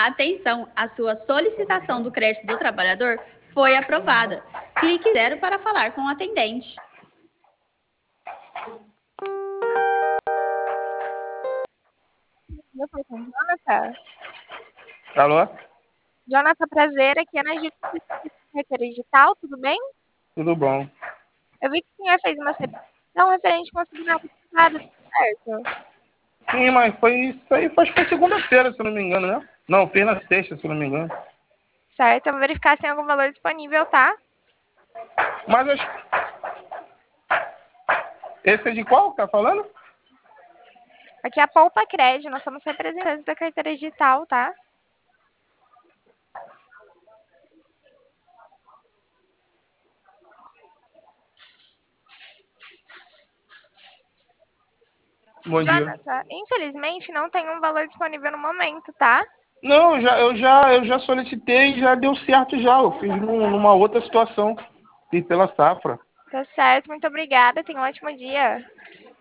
Atenção, a sua solicitação do crédito do trabalhador foi aprovada. Clique 0 para falar com o atendente. Eu falo com o Jonathan. Alô? Jonathan, prazer, aqui é na Carteira Digital, tudo bem? Tudo bom. Eu vi que o senhor fez uma solicitação referente a consignado privado, certo? Sim, mas foi isso aí, foi segunda-feira, se eu não me engano, né? Não, fez na sexta, se eu não me engano. Certo, eu vou verificar se tem algum valor disponível, tá? Mas esse é de qual que tá falando? Aqui é a Poupa Crédito, nós somos representantes da carteira digital, tá? Bom dia. Jonathan, infelizmente não tem um valor disponível no momento, tá? Não, eu já solicitei e já deu certo já. Eu fiz numa outra situação. Fiz pela safra. Tá certo, muito obrigada, tenha um ótimo dia.